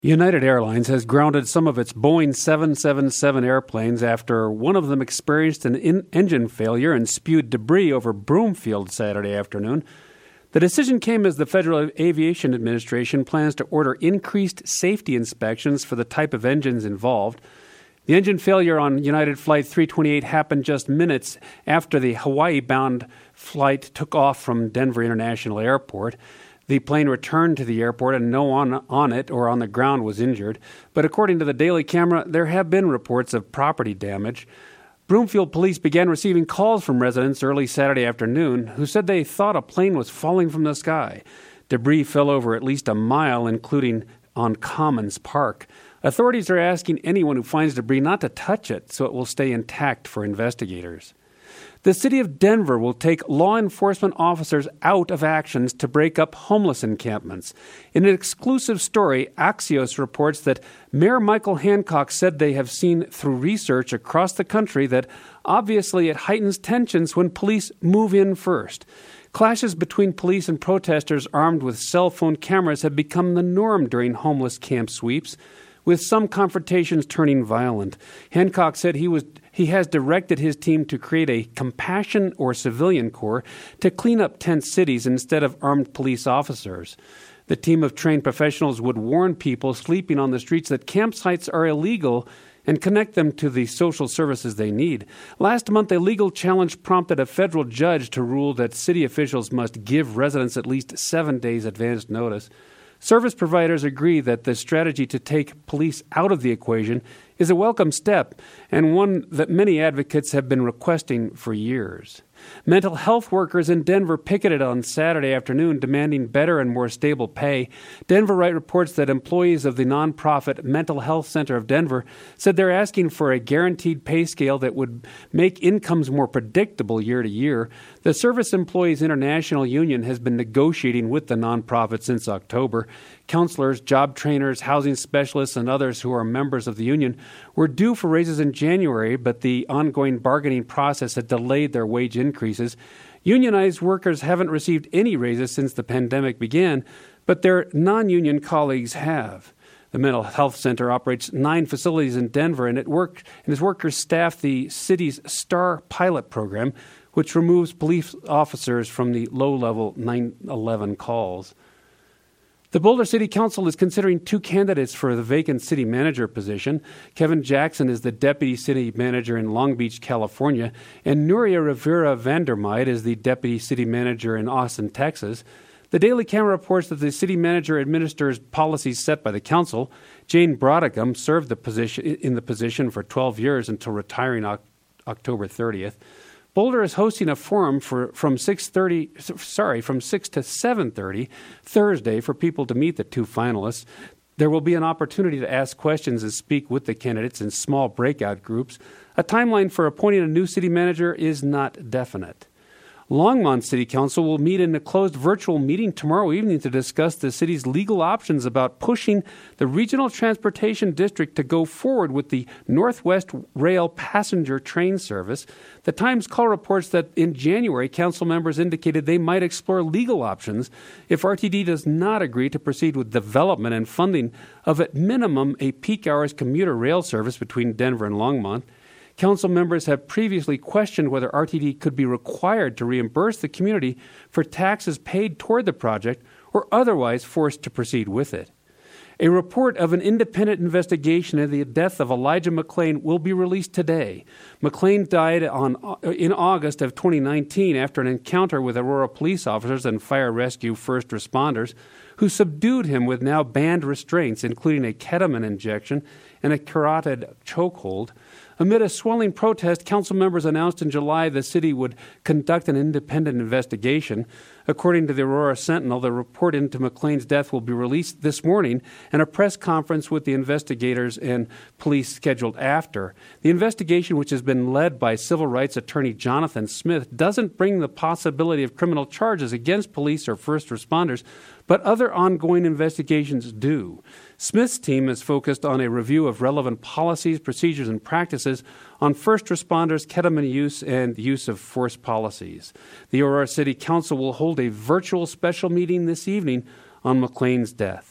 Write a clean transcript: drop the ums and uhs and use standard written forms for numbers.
United Airlines has grounded some of its Boeing 777 airplanes after one of them experienced an engine failure and spewed debris over Broomfield Saturday afternoon. The decision came as the Federal Aviation Administration plans to order increased safety inspections for the type of engines involved. The engine failure on United Flight 328 happened just minutes after the Hawaii-bound flight took off from Denver International Airport. The plane returned to the airport and no one on it or on the ground was injured. But according to the Daily Camera, there have been reports of property damage. Broomfield police began receiving calls from residents early Saturday afternoon who said they thought a plane was falling from the sky. Debris fell over at least a mile, including on Commons Park. Authorities are asking anyone who finds debris not to touch it so it will stay intact for investigators. The city of Denver will take law enforcement officers out of actions to break up homeless encampments. In an exclusive story, Axios reports that Mayor Michael Hancock said they have seen through research across the country that obviously it heightens tensions when police move in first. Clashes between police and protesters armed with cell phone cameras have become the norm during homeless camp sweeps, with some confrontations turning violent. Hancock said he has directed his team to create a compassion or civilian corps to clean up tent cities instead of armed police officers. The team of trained professionals would warn people sleeping on the streets that campsites are illegal and connect them to the social services they need. Last month, a legal challenge prompted a federal judge to rule that city officials must give residents at least 7 days advance notice. Service providers agree that the strategy to take police out of the equation is a welcome step and one that many advocates have been requesting for years. Mental health workers in Denver picketed on Saturday afternoon demanding better and more stable pay. Denver Right reports that employees of the nonprofit Mental Health Center of Denver said they're asking for a guaranteed pay scale that would make incomes more predictable year to year. The Service Employees International Union has been negotiating with the nonprofit since October. Counselors, job trainers, housing specialists, and others who are members of the union were due for raises in January, but the ongoing bargaining process had delayed their wage increases. Unionized workers haven't received any raises since the pandemic began, but their non-union colleagues have. The Mental Health Center operates 9 facilities in Denver, and its workers staff the city's STAR pilot program, which removes police officers from the low-level 911 calls. The Boulder City Council is considering 2 candidates for the vacant city manager position. Kevin Jackson is the deputy city manager in Long Beach, California, and Nuria Rivera Vandermeid is the deputy city manager in Austin, Texas. The Daily Camera reports that the city manager administers policies set by the council. Jane Brodicum served in the position for 12 years until retiring October 30th. Boulder is hosting a forum from 6 to 7:30 Thursday for people to meet the 2 finalists. There will be an opportunity to ask questions and speak with the candidates in small breakout groups. A timeline for appointing a new city manager is not definite. Longmont City Council will meet in a closed virtual meeting tomorrow evening to discuss the city's legal options about pushing the Regional Transportation District to go forward with the Northwest Rail passenger train service. The Times-Call reports that in January, council members indicated they might explore legal options if RTD does not agree to proceed with development and funding of, at minimum, a peak hours commuter rail service between Denver and Longmont. Council members have previously questioned whether RTD could be required to reimburse the community for taxes paid toward the project or otherwise forced to proceed with it. A report of an independent investigation into the death of Elijah McClain will be released today. McClain died in August of 2019 after an encounter with Aurora police officers and fire rescue first responders who subdued him with now banned restraints, including a ketamine injection and a carotid chokehold. Amid a swelling protest, council members announced in July the city would conduct an independent investigation. According to the Aurora Sentinel, the report into McClain's death will be released this morning, and a press conference with the investigators and police scheduled after. The investigation, which has been led by civil rights attorney Jonathan Smith, doesn't bring the possibility of criminal charges against police or first responders, but other ongoing investigations do. Smith's team is focused on a review of relevant policies, procedures, and practices on first responders, ketamine use, and use of force policies. The Aurora City Council will hold a virtual special meeting this evening on McClain's death.